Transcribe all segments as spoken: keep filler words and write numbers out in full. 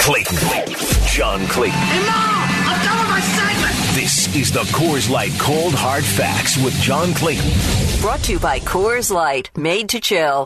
Clayton. John Clayton. Hey, Mom! I'm done with my segment! This is the Coors Light Cold Hard Facts with John Clayton. Brought to you by Coors Light, made to chill.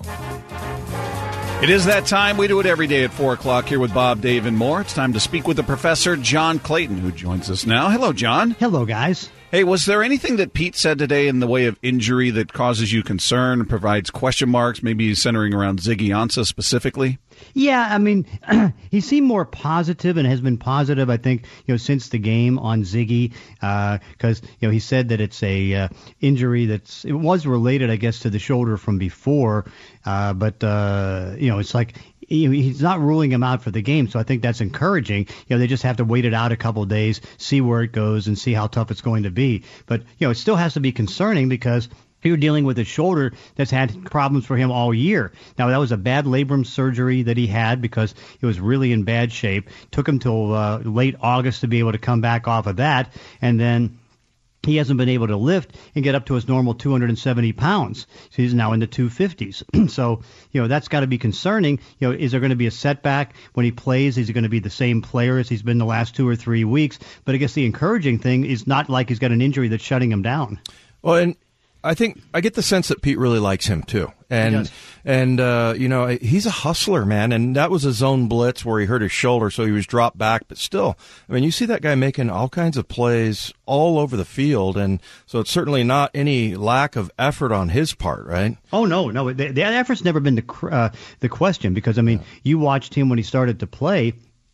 It is that time. We do it every day at four o'clock here with Bob, Dave, and more. It's time to speak with the professor, John Clayton, who joins us now. Hello, John. Hello, guys. Hey, was there anything that Pete said today in the way of injury that causes you concern and provides question marks, maybe centering around Ziggy Ansah specifically? Yeah, I mean, he seemed more positive and has been positive, I think, you know, since the game on Ziggy, because, uh, you know, he said that it's a uh, injury that's, it was related, I guess, to the shoulder from before, uh, but, uh, you know, it's like, he's not ruling him out for the game, so I think that's encouraging. You know, they just have to wait it out a couple of days, see where it goes, and see how tough it's going to be. But, you know, it still has to be concerning because you're dealing with a shoulder that's had problems for him all year. Now, that was a bad labrum surgery that he had because it was really in bad shape. Took him till uh, late August to be able to come back off of that, and then he hasn't been able to lift and get up to his normal two hundred seventy pounds. So he's now in the two fifties. So, you know, that's got to be concerning. You know, is there going to be a setback when he plays? Is he going to be the same player as he's been the last two or three weeks? But I guess the encouraging thing is not like he's got an injury that's shutting him down. Well, and I think I get the sense that Pete really likes him too, and and uh, you know, he's a hustler, man. And that was a zone blitz where he hurt his shoulder, so he was dropped back. But still, I mean, you see that guy making all kinds of plays all over the field, and so it's certainly not any lack of effort on his part, right? Oh no, no, the, the effort's never been the uh, the question because I mean, yeah. You watched him when he started to play.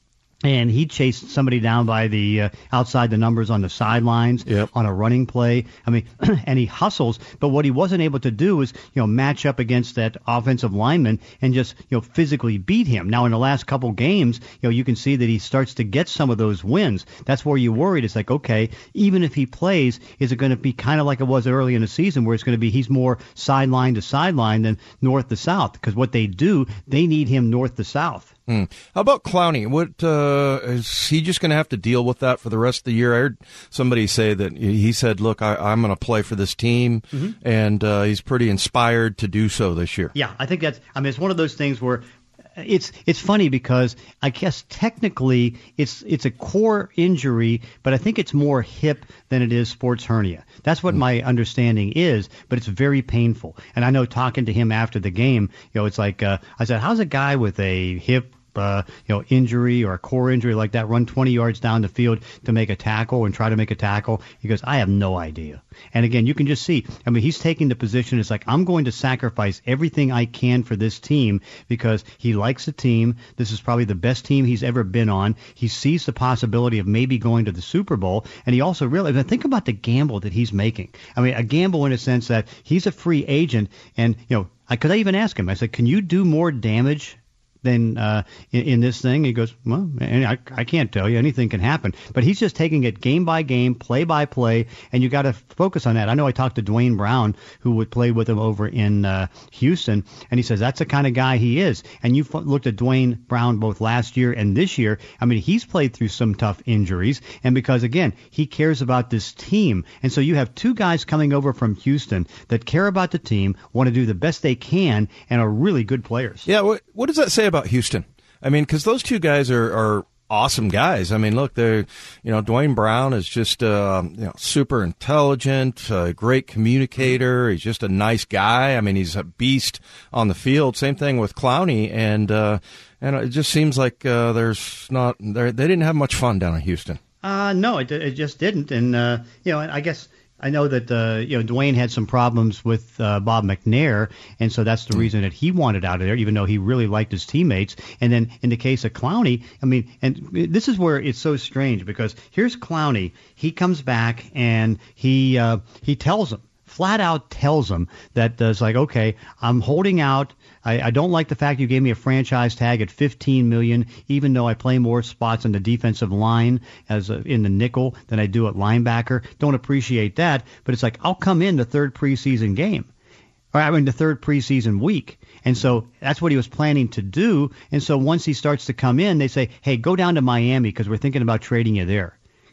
And he chased somebody down by the uh, outside the numbers on the sidelines yep. on a running play. I mean, and he hustles. But what he wasn't able to do is, you know, match up against that offensive lineman and just, you know, physically beat him. Now, in the last couple games, you know, you can see that he starts to get some of those wins. That's where you're worried. It's like, okay, even if he plays, is it going to be kind of like it was early in the season where it's going to be he's more sideline to sideline than north to south? Because what they do, they need him north to south. Hmm. How about Clowney? What uh, is he just going to have to deal with that for the rest of the year? I heard somebody say that he said, "Look, I, I'm going to play for this team," mm-hmm. and uh, he's pretty inspired to do so this year. Yeah, I think that's. I mean, it's one of those things where. It's it's funny because I guess technically it's it's a core injury, but I think it's more hip than it is sports hernia. That's what mm. my understanding is, but it's very painful. And I know talking to him after the game, you know, it's like uh, I said, how's a guy with a hip Uh, you know, injury or a core injury like that run twenty yards down the field to make a tackle and try to make a tackle? He goes, I have no idea. And again, you can just see, I mean, he's taking the position. It's like, I'm going to sacrifice everything I can for this team because he likes the team. This is probably the best team he's ever been on. He sees the possibility of maybe going to the Super Bowl. And he also realizes, think about the gamble that he's making. I mean, a gamble in a sense that he's a free agent. And, you know, I could I even ask him, I said, can you do more damage than uh, in, in this thing? He goes, well, I, I can't tell you. Anything can happen. But he's just taking it game by game, play by play, and you got to focus on that. I know I talked to Dwayne Brown, who would play with him over in uh, Houston, and he says that's the kind of guy he is. And you've looked at Dwayne Brown both last year and this year. I mean, he's played through some tough injuries, and because, again, he cares about this team. And so you have two guys coming over from Houston that care about the team, want to do the best they can, and are really good players. Yeah, what, what does that say about Houston? I mean, because those two guys are, are awesome guys. I mean, look, they're, you know, Dwayne Brown is just, uh, you know, super intelligent, a great communicator. He's just a nice guy. I mean, he's a beast on the field. Same thing with Clowney, and uh, and it just seems like uh, there's not, they didn't have much fun down in Houston. Uh, no, it, it just didn't, and uh, you know, I guess. I know that uh, you know Dwayne had some problems with uh, Bob McNair, and so that's the reason that he wanted out of there, even though he really liked his teammates. And then in the case of Clowney, I mean, and this is where it's so strange because here's Clowney. He comes back and he uh, he tells him, flat out tells him that uh, it's like, okay, I'm holding out. I, I don't like the fact you gave me a franchise tag at fifteen million dollars, even though I play more spots on the defensive line as a, in the nickel than I do at linebacker. Don't appreciate that, but it's like I'll come in the third preseason game, or I mean the third preseason week. And so that's what he was planning to do. And so once he starts to come in, they say, hey, go down to Miami because we're thinking about trading you there.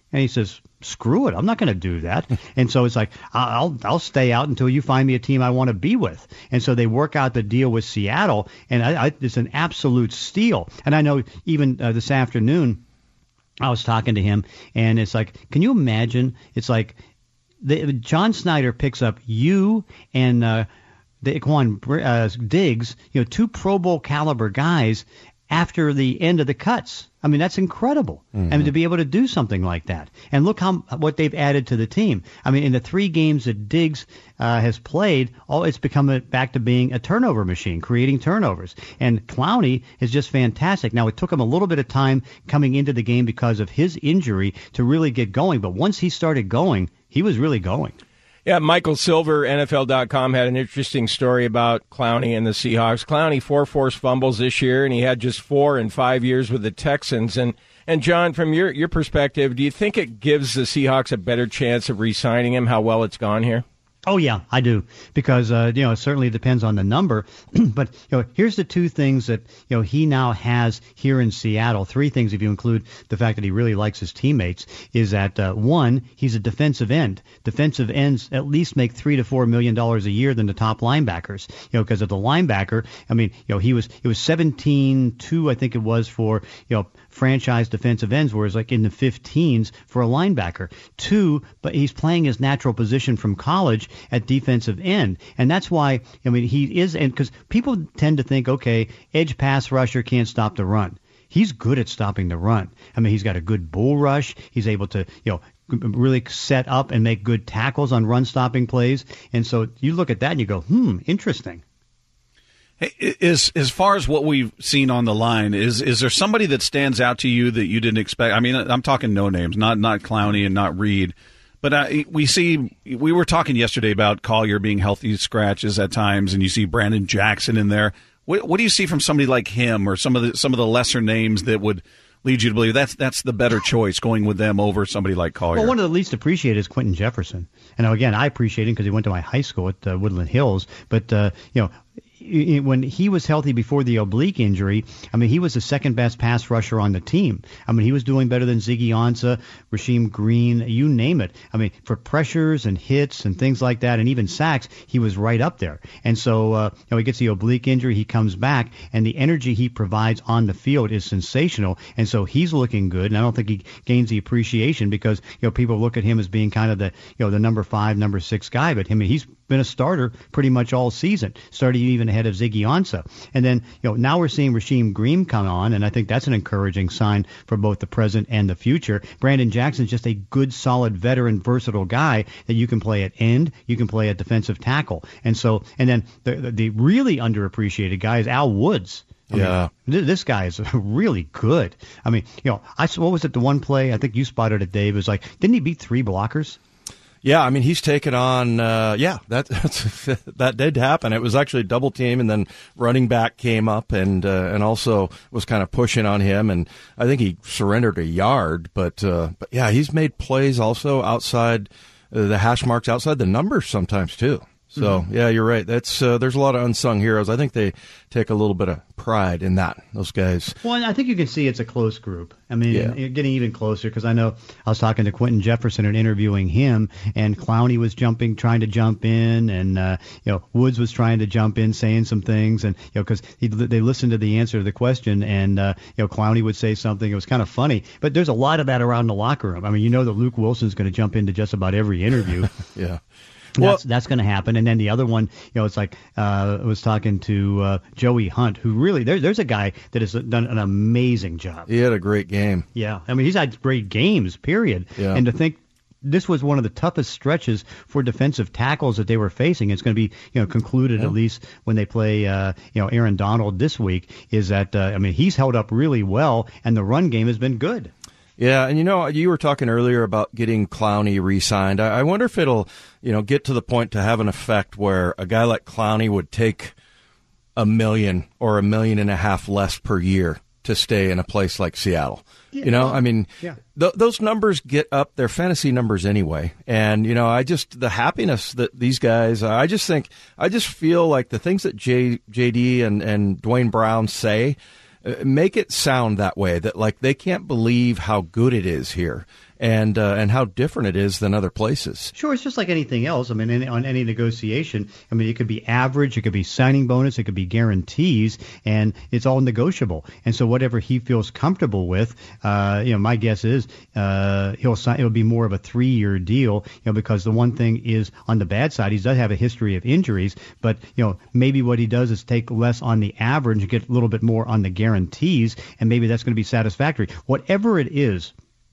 And he says, screw it, I'm not going to do that. And so it's like, I'll I'll stay out until you find me a team I want to be with. And so they work out the deal with Seattle, and I, I, it's an absolute steal. And I know even uh, this afternoon I was talking to him, and it's like, can you imagine? It's like the, John Snyder picks up you and uh, the Iquan uh, Diggs, you know, two Pro Bowl caliber guys after the end of the cuts. I mean, that's incredible. Mm-hmm. I mean, to be able to do something like that. And look how what they've added to the team. I mean, in the three games that Diggs uh, has played, all it's become a, back to being a turnover machine, creating turnovers. And Clowney is just fantastic. Now, it took him a little bit of time coming into the game because of his injury to really get going. But once he started going, he was really going. Yeah, Michael Silver, N F L dot com, had an interesting story about Clowney and the Seahawks. Clowney, four forced fumbles this year, and he had just four in five years with the Texans. And, and John, from your, your perspective, do you think it gives the Seahawks a better chance of re-signing him, how well it's gone here? Oh, yeah, I do, because, uh, you know, it certainly depends on the number. But, you know, here's the two things that, you know, he now has here in Seattle. Three things, if you include the fact that he really likes his teammates, is that, uh, one, he's a defensive end. Defensive ends at least make three to four million dollars a year than the top linebackers, you know, because of the linebacker. I mean, you know, he was, it was seventeen two, I think it was, for, you know, franchise defensive ends, whereas like in the fifteens for a linebacker. Two, but he's playing his natural position from college at defensive end. And that's why, I mean, he is, and because people tend to think, okay, edge pass rusher can't stop the run. He's good at stopping the run. I mean, he's got a good bull rush. He's able to, you know, really set up and make good tackles on run stopping plays. And so you look at that and you go, hmm, interesting. Hey, is as far as what we've seen on the line, is is there somebody that stands out to you that you didn't expect? I mean, I'm talking no names, not not Clowney and not Reed, but uh, we see we were talking yesterday about Collier being healthy scratches at times, and you see Brandon Jackson in there. What, what do you see from somebody like him, or some of the some of the lesser names that would lead you to believe that's that's the better choice, going with them over somebody like Collier? Well, one of the least appreciated is Quentin Jefferson, and now, again, I appreciate him because he went to my high school at uh, Woodland Hills, but uh, you know. When he was healthy before the oblique injury, I mean, he was the second best pass rusher on the team. I mean, he was doing better than Ziggy Ansah, Rasheem Green, you name it. I mean, for pressures and hits and things like that, and even sacks, he was right up there. And so, uh, you know, he gets the oblique injury, he comes back, and the energy he provides on the field is sensational. And so he's looking good, and I don't think he gains the appreciation because, you know, people look at him as being kind of the, you know, the number five, number six guy. But I mean, he's been a starter pretty much all season, starting even ahead of Ziggy Ansah. And then, you know, now we're seeing Rasheem Green come on, and I think that's an encouraging sign for both the present and the future. Brandon Jackson's just a good, solid, veteran, versatile guy that you can play at end, you can play at defensive tackle. And so, and then the, the, the really underappreciated guy is Al Woods. I yeah, mean, this guy is really good. I mean, you know, I what was it? The one play I think you spotted it, Dave. It was like, didn't he beat three blockers? Yeah, I mean, he's taken on, uh, yeah, that that's, that did happen. It was actually a double team, and then running back came up and uh, and also was kind of pushing on him, and I think he surrendered a yard. But, uh, but yeah, he's made plays also outside uh, the hash marks, outside the numbers sometimes, too. So, mm-hmm. yeah, you're right. That's uh, there's a lot of unsung heroes. I think they take a little bit of pride in that, those guys. Well, I think you can see it's a close group. I mean, yeah. You're getting even closer because I know I was talking to Quentin Jefferson and interviewing him, and Clowney was jumping, trying to jump in, and, uh, you know, Woods was trying to jump in, saying some things, and, you know, because they listened to the answer to the question, and, uh, you know, Clowney would say something. It was kind of funny. But there's a lot of that around the locker room. I mean, you know that Luke Wilson's going to jump into just about every interview. yeah. Well, that's that's going to happen. And then the other one, you know, it's like uh, I was talking to uh, Joey Hunt, who really there, there's a guy that has done an amazing job. He had a great game. Yeah, I mean, he's had great games, period. Yeah. And to think this was one of the toughest stretches for defensive tackles that they were facing. It's going to be, you know, concluded yeah. at least when they play, uh, you know, Aaron Donald this week. Is that uh, I mean, he's held up really well, and the run game has been good. Yeah, and you know, you were talking earlier about getting Clowney re-signed. I, I wonder if it'll, you know, get to the point to have an effect where a guy like Clowney would take a million or a million and a half less per year to stay in a place like Seattle. Yeah, you know, well, I mean, yeah. th- those numbers get up, they're fantasy numbers anyway. And, you know, I just, the happiness that these guys, I just think, I just feel like the things that J, JD and, and Dwayne Brown say, make it sound that way, that like they can't believe how good it is here. and uh, and how different it is than other places. Sure, it's just like anything else. I mean, any, on any negotiation, I mean, it could be average, it could be signing bonus, it could be guarantees, and it's all negotiable. And so whatever he feels comfortable with, uh, you know, my guess is uh, he'll sign. It'll be more of a three-year deal, you know, because the one thing is on the bad side, he does have a history of injuries, but you know, maybe what he does is take less on the average and get a little bit more on the guarantees, and maybe that's going to be satisfactory. Whatever it is,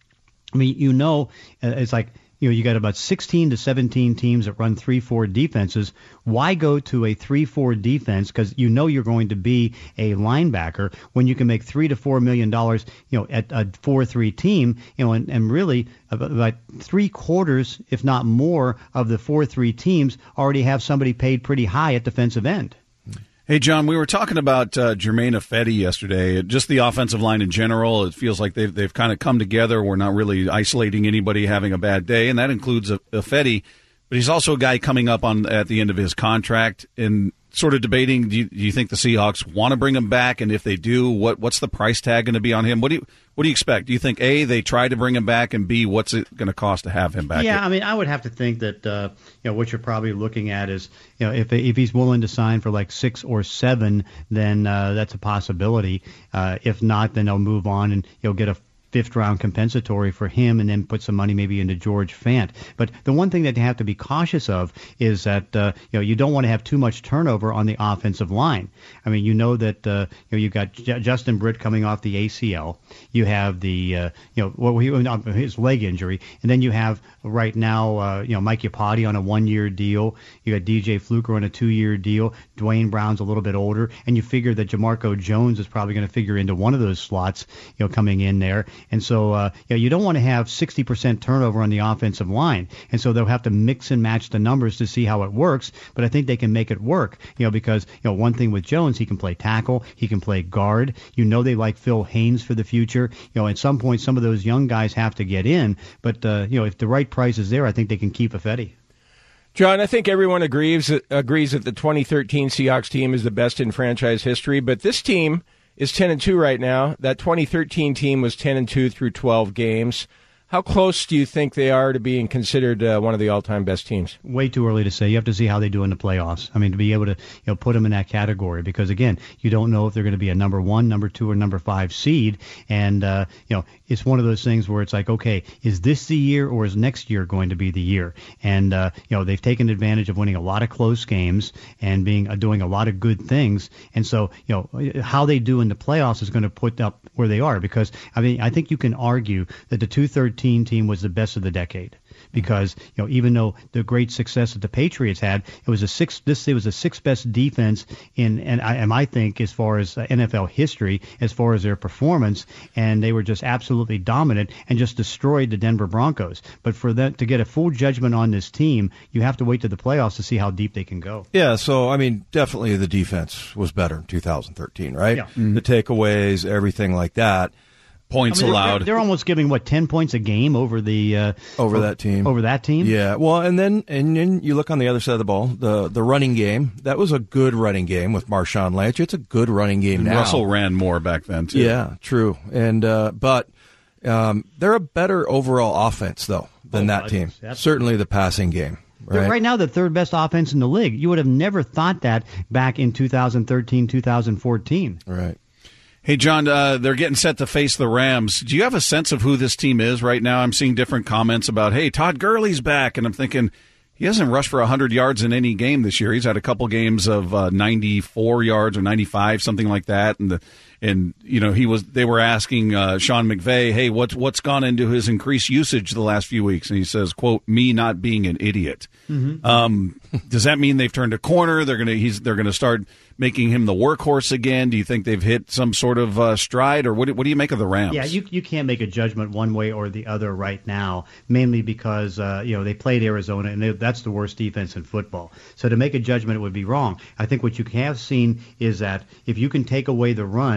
I mean, you know, uh, it's like, you know, you got about sixteen to seventeen teams that run three four defenses. Why go to a three four defense? Because you know you're going to be a linebacker when you can make three to four million dollars, you know, at a four three team, you know, and, and really about three quarters, if not more, of the four three teams already have somebody paid pretty high at defensive end. Hey, John, we were talking about uh, Germain Ifedi yesterday, just the offensive line in general. It feels like they've, they've kind of come together. We're not really isolating anybody having a bad day, and that includes Ifedi. But he's also a guy coming up on at the end of his contract and sort of debating, do you, do you think the Seahawks want to bring him back? And if they do, what what's the price tag going to be on him? What do you what do you expect? Do you think, A, they try to bring him back, and B, what's it going to cost to have him back? Yeah, I mean, I would have to think that uh, you know what you're probably looking at is, you know, if if he's willing to sign for like six or seven, then uh, that's a possibility. Uh, if not, then they'll move on and you'll get a fifth round compensatory for him and then put some money maybe into George Fant. But the one thing that you have to be cautious of is that uh, you know you don't want to have too much turnover on the offensive line. I mean, you know that uh, you know you've got J- Justin Britt coming off the A C L. You have the uh, you know well, he, not his leg injury, and then you have right now uh, you know Mike Iupati on a one year deal. You got D J Fluker on a two year deal. Dwayne Brown's a little bit older, and you figure that Jamarco Jones is probably going to figure into one of those slots, you know, coming in there. And so, uh, you know, you don't want to have sixty percent turnover on the offensive line. And so they'll have to mix and match the numbers to see how it works. But I think they can make it work, you know, because, you know, one thing with Jones, he can play tackle, he can play guard. You know, they like Phil Haynes for the future. You know, at some point, some of those young guys have to get in. But, uh, you know, if the right price is there, I think they can keep Ifedi. John, I think everyone agrees agrees that the twenty thirteen Seahawks team is the best in franchise history. But this team is ten and two right now. That twenty thirteen team was ten and two through twelve games. How close do you think they are to being considered uh, one of the all-time best teams? Way too early to say. You have to see how they do in the playoffs. I mean, to be able to you know put them in that category, because again, you don't know if they're going to be a number one, number two, or number five seed, and uh, you know it's one of those things where it's like, okay, is this the year or is next year going to be the year? And uh, you know they've taken advantage of winning a lot of close games and being uh, doing a lot of good things, and so you know how they do in the playoffs is going to put up where they are. Because I mean, I think you can argue that the two thirteen team was the best of the decade, because you know even though the great success that the Patriots had, it was a six this it was the sixth best defense in and I, and I think as far as N F L history, as far as their performance, and they were just absolutely dominant and just destroyed the Denver Broncos. But for them to get a full judgment on this team, you have to wait to the playoffs to see how deep they can go. Yeah, so I mean, definitely the defense was better in two thousand thirteen, right? Yeah. Mm-hmm. The takeaways, everything like that. Points I mean, allowed. They're, they're almost giving what ten points a game over the uh, over that team. Over that team. Yeah. Well, and then and then you look on the other side of the ball, the the running game. That was a good running game with Marshawn Lynch. It's a good running game and now. Russell ran more back then too. Yeah, true. And uh, but um, they're a better overall offense though than oh, that team. That's... Certainly the passing game. Right? They're right now the third best offense in the league. You would have never thought that back in two thousand thirteen, two thousand fourteen. Right. Hey, John, uh, they're getting set to face the Rams. Do you have a sense of who this team is right now? I'm seeing different comments about, hey, Todd Gurley's back, and I'm thinking he hasn't rushed for one hundred yards in any game this year. He's had a couple games of uh, ninety-four yards or ninety-five, something like that, and the And, you know, he was. They were asking uh, Sean McVay, hey, what's what's gone into his increased usage the last few weeks? And he says, quote, me not being an idiot. Mm-hmm. Um, does that mean they've turned a corner? They're gonna he's they're gonna start making him the workhorse again? Do you think they've hit some sort of uh, stride, or what? What do you make of the Rams? Yeah, you you can't make a judgment one way or the other right now, mainly because uh, you know they played Arizona, and they, that's the worst defense in football. So to make a judgment, it would be wrong. I think what you have seen is that if you can take away the run,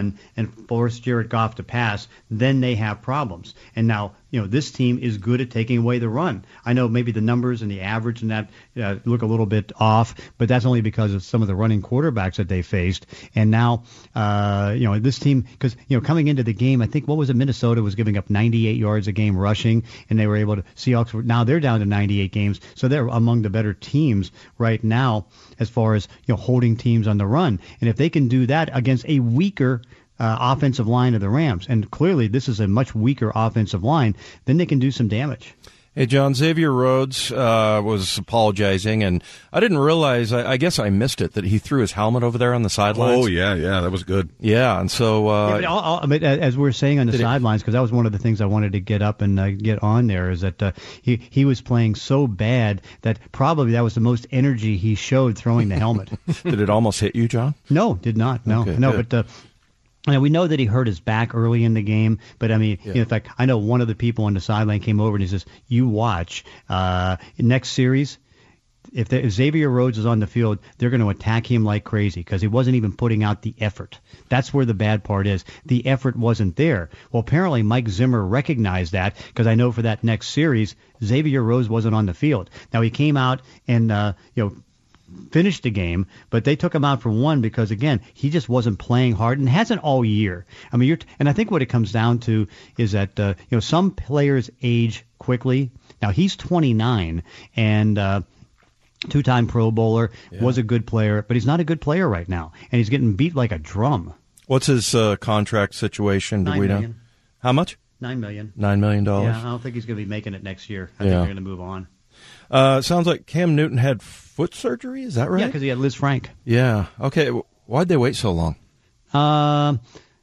run and force Jared Goff to pass, then they have problems. And now, you know, this team is good at taking away the run. I know maybe the numbers and the average and that uh, look a little bit off, but that's only because of some of the running quarterbacks that they faced. And now, uh, you know, this team, because, you know, coming into the game, I think, what was it, Minnesota was giving up ninety-eight yards a game rushing, and they were able to, Seahawks, were, now they're down to ninety-eight games, so they're among the better teams right now as far as, you know, holding teams on the run. And if they can do that against a weaker Uh, offensive line of the Rams, and clearly this is a much weaker offensive line, then they can do some damage. Hey, John, Xavier Rhodes uh, was apologizing, and I didn't realize, I, I guess I missed it, that he threw his helmet over there on the sidelines. Oh, yeah, yeah, that was good. Yeah, and so... Uh, yeah, but I'll, I'll, but as we were saying on the sidelines, because that was one of the things I wanted to get up and uh, get on there, is that uh, he, he was playing so bad that probably that was the most energy he showed throwing the helmet. Did it almost hit you, John? No, did not, no. Okay, no, good. but... Uh, And we know that he hurt his back early in the game, but I mean, Yeah. you know, in fact, I know one of the people on the sideline came over and he says, "You watch uh, next series. If, the, if Xavier Rhodes is on the field, they're going to attack him like crazy because he wasn't even putting out the effort. That's where the bad part is. The effort wasn't there. Well, apparently Mike Zimmer recognized that because I know for that next series, Xavier Rhodes wasn't on the field. Now he came out and uh, you know." finished the game, but they took him out for one because, again, he just wasn't playing hard and hasn't all year. I mean, you're, t- and I think what it comes down to is that, uh, you know, some players age quickly. Now, he's twenty-nine and uh, two-time Pro Bowler, Yeah. was a good player, but he's not a good player right now, and he's getting beat like a drum. What's his uh, contract situation? Do Nine we know? million. How much? Nine million. Nine million dollars. Yeah, I don't think he's going to be making it next year. I Yeah. think they're going to move on. Uh, sounds like Cam Newton had foot surgery. Is that right? Yeah, because he had Liz Frank. Yeah. Okay. Why'd they wait so long? Um,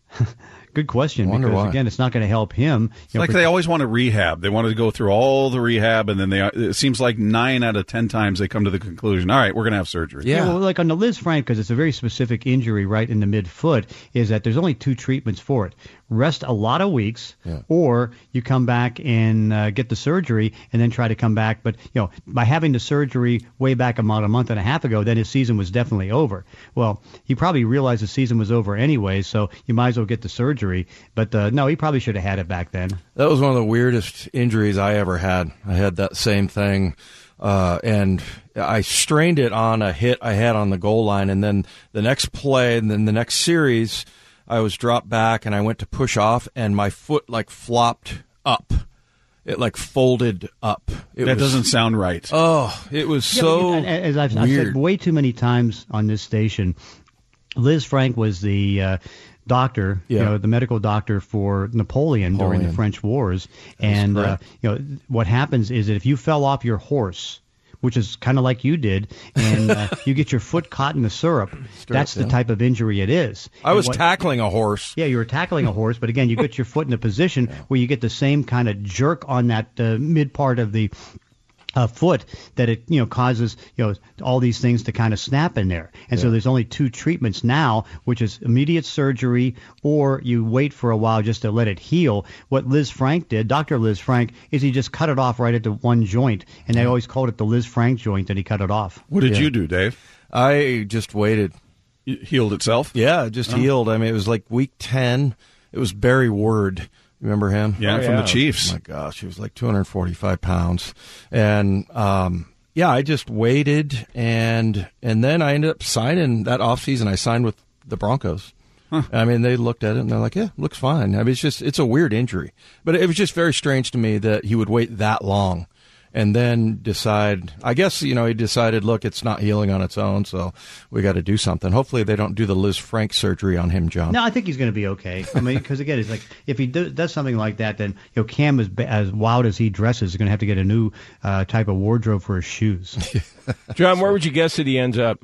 good question. Wonder Because why. again, it's not going to help him. It's You know, like for- they always want to rehab. They wanted to go through all the rehab, and then they. It seems like nine out of ten times they come to the conclusion, all right, we're going to have surgery. Yeah. Yeah, well, like on the Liz Frank, because it's a very specific injury right in the midfoot, is that there's only two treatments for it. Rest a lot of weeks, Yeah. or you come back and uh, get the surgery and then try to come back. But, you know, by having the surgery way back about a month and a half ago, then his season was definitely over. Well, he probably realized the season was over anyway, so you might as well get the surgery. But, uh, no, he probably should have had it back then. That was one of the weirdest injuries I ever had. I had that same thing, uh, and I strained it on a hit I had on the goal line, and then the next play, and then the next series, I was dropped back, and I went to push off, and my foot, like, flopped up. It, like, folded up. It That was, doesn't sound right. Oh, it was Yeah, so but, as I've, I've weird. said way too many times on this station, Liz Frank was the uh, doctor, Yeah. you know, the medical doctor for Napoleon, during the Napoleon. French Wars. And uh, correct. you know, what happens is that if you fell off your horse, which is kind of like you did, and uh, you get your foot caught in the syrup, that's the yeah. type of injury it is. I And was what- tackling a horse. Yeah, you were tackling a horse, but again, you get your foot in a position where you get the same kind of jerk on that uh, mid part of the uh, foot that it, you know, causes, you know, all these things to kind of snap in there. And so there's only two treatments now, which is immediate surgery, or you wait for a while just to let it heal. What Liz Frank did, Doctor Liz Frank, is he just cut it off right at the one joint, and they always called it the Liz Frank joint that he cut it off. What did Yeah. you do, Dave? I just waited. It healed itself? Yeah, it just healed. I mean, it was like week ten. It was Barry Ward. Remember him? Yeah, Oh, from yeah. the Chiefs. Oh my gosh, he was like two hundred forty-five pounds. And um, yeah, I just waited, and and then I ended up signing that offseason. I signed with the Broncos. I mean, they looked at it and they're like, "Yeah, looks fine." I mean, it's just it's a weird injury, but it was just very strange to me that he would wait that long. And then decide, I guess, you know, he decided, look, it's not healing on its own, so we got to do something. Hopefully they don't do the Liz Frank surgery on him, John. No, I think he's going to be okay. I mean, because again, it's like if he do, does something like that, then you know, Cam is ba- as wild as he dresses is going to have to get a new uh, type of wardrobe for his shoes. John, where would you guess that he ends up?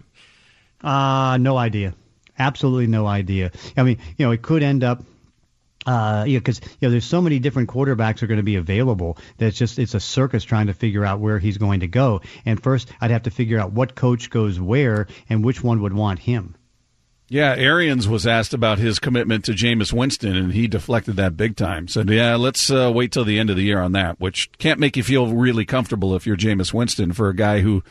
Uh no idea, absolutely no idea. I mean, you know, it could end up. Uh, yeah, because you know, there's so many different quarterbacks are going to be available that it's just it's a circus trying to figure out where he's going to go. And first, I'd have to figure out what coach goes where and which one would want him. Yeah, Arians was asked about his commitment to Jameis Winston, and he deflected that big time. Said, yeah, let's uh, wait till the end of the year on that, which can't make you feel really comfortable if you're Jameis Winston for a guy who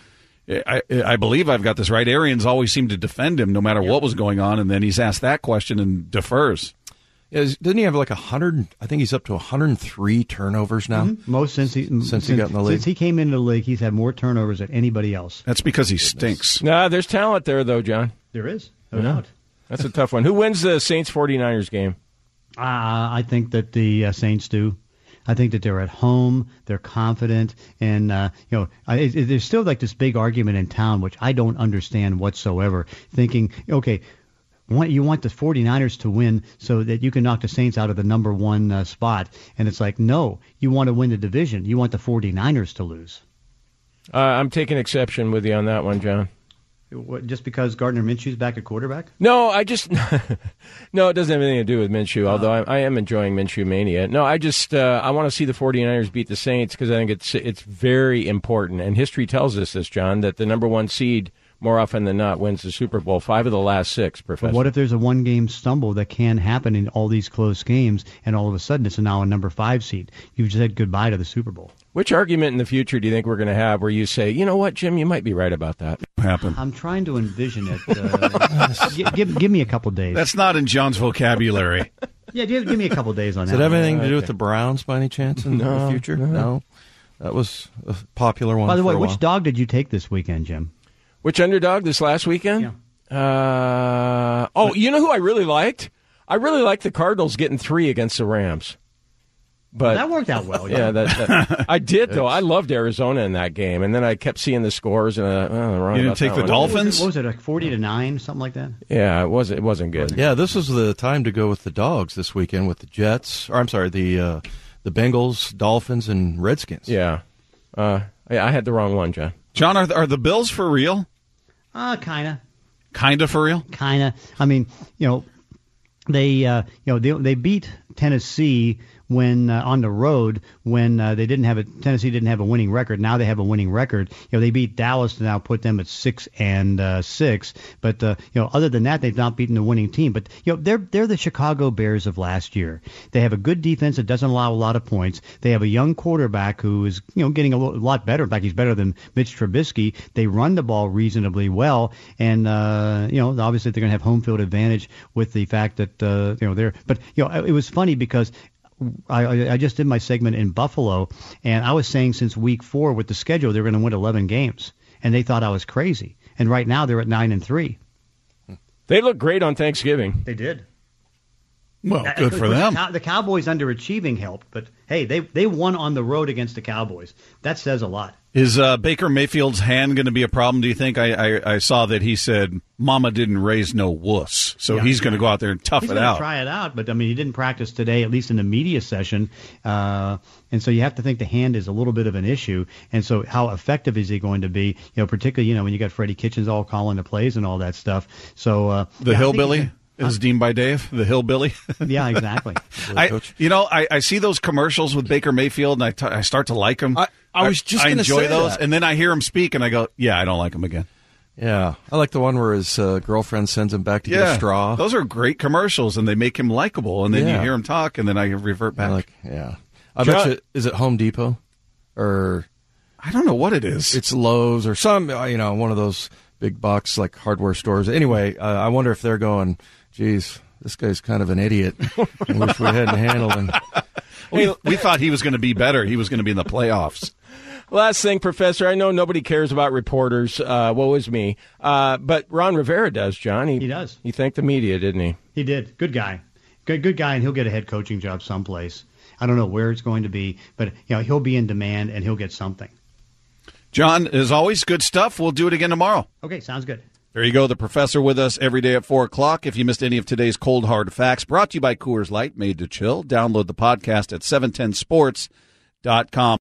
I, I believe I've got this right. Arians always seemed to defend him no matter yep. what was going on, and then he's asked that question and defers. Yeah, didn't he have like a hundred? I think he's up to one hundred three turnovers now. Mm-hmm. Most since he since, since he got in the league. Since he came into the league, he's had more turnovers than anybody else. That's because he stinks. Nah, there's talent there, though, John. There is, no yeah. doubt. That's a tough one. Who wins the Saints forty-niners game? Uh, I think that the uh, Saints do. I think that they're at home, they're confident, and uh, you know, I, it, there's still like this big argument in town, which I don't understand whatsoever. Thinking, okay, want, you want the forty-niners to win so that you can knock the Saints out of the number one uh, spot, and it's like, no, you want to win the division, you want the forty-niners to lose. Uh, I'm taking exception with you on that one, John. What, just because Gardner Minshew's back at quarterback? No, I just no. It doesn't have anything to do with Minshew. Although I, I am enjoying Minshew mania. No, I just uh, I want to see the forty-niners beat the Saints because I think it's it's very important. And history tells us this, John, that the number one seed more often than not wins the Super Bowl. Five of the last six, Professor. But what if there's a one-game stumble that can happen in all these close games, and all of a sudden it's now a number five seed? You've just said goodbye to the Super Bowl. Which argument in the future do you think we're going to have where you say, you know what, Jim, you might be right about that? Happen. I'm trying to envision it. Uh, g- give, give me a couple days. That's not in John's vocabulary. Yeah, give, give me a couple days on Does that. Does it have anything uh, to do okay. with the Browns by any chance in no, the future? No. no. That was a popular one. By the way, for a which while. dog did you take this weekend, Jim? Which underdog this last weekend? Yeah. Uh, oh, you know who I really liked? I really liked the Cardinals getting three against the Rams. But that worked out well. Yeah, yeah that, that, I did though. I loved Arizona in that game, and then I kept seeing the scores. And uh, oh, wrong you didn't about take that the one. Dolphins? What was it, like forty to nine, something like that? Yeah, it wasn't. It wasn't good. Yeah, this was the time to go with the dogs this weekend with the Jets. Or I'm sorry, the uh, the Bengals, Dolphins, and Redskins. Yeah, uh, yeah, I had the wrong one, John. John, are are the Bills for real? Uh, kind of. Kind of for real? Kind of. I mean, you know, they uh, you know they they beat Tennessee when uh, on the road when uh, they didn't have a Tennessee didn't have a winning record. Now they have a winning record. You know, they beat Dallas to now put them at six and uh, six. But uh, you know, other than that, they've not beaten a winning team. But you know, they're they're the Chicago Bears of last year. They have a good defense that doesn't allow a lot of points. They have a young quarterback who is you know getting a lot better. In fact, he's better than Mitch Trubisky. They run the ball reasonably well, and uh, you know, obviously they're going to have home field advantage with the fact that uh, you know they're. But you know, it was funny because I, I just did my segment in Buffalo, and I was saying since week four with the schedule they're going to win eleven games, and they thought I was crazy. And right now they're at nine and three. They look great on Thanksgiving. They did. Well, good for them. The Cowboys underachieving helped, but hey, they they won on the road against the Cowboys. That says a lot. Is uh, Baker Mayfield's hand going to be a problem, do you think? I, I, I saw that he said, Mama didn't raise no wuss, so yeah, he's yeah. going to go out there and tough he's it gonna out. Try it out, but I mean, he didn't practice today, at least in the media session, uh, and so you have to think the hand is a little bit of an issue. And so, how effective is he going to be? You know, particularly you know when you got Freddie Kitchens all calling the plays and all that stuff. So uh, the yeah, hillbilly. Is deemed by Dave, the hillbilly. Yeah, exactly. I, you know, I, I see those commercials with Baker Mayfield, and I, t- I start to like him. I, I was just I going to enjoy say those, that. and then I hear him speak, and I go, yeah, I don't like him again. Yeah, I like the one where his uh, girlfriend sends him back to get Yeah, a straw. those are great commercials, and they make him likable, and then Yeah. you hear him talk, and then I revert back. I like, yeah. I John- bet you, is it Home Depot or I don't know what it is. it's Lowe's or some, uh, you know, one of those big box like hardware stores. Anyway, uh, I wonder if they're going, geez, this guy's kind of an idiot. I wish we hadn't handled him. we, we thought he was going to be better. He was going to be in the playoffs. Last thing, Professor, I know nobody cares about reporters. Uh, woe is me. Uh, but Ron Rivera does, John. He, He does. He thanked the media, didn't he? He did. Good guy. Good good guy, and he'll get a head coaching job someplace. I don't know where it's going to be, but you know he'll be in demand and he'll get something. John, as always, good stuff. We'll do it again tomorrow. Okay, sounds good. There you go, the professor with us every day at four o'clock. If you missed any of today's Cold Hard Facts, brought to you by Coors Light, made to chill. Download the podcast at seven ten sports dot com.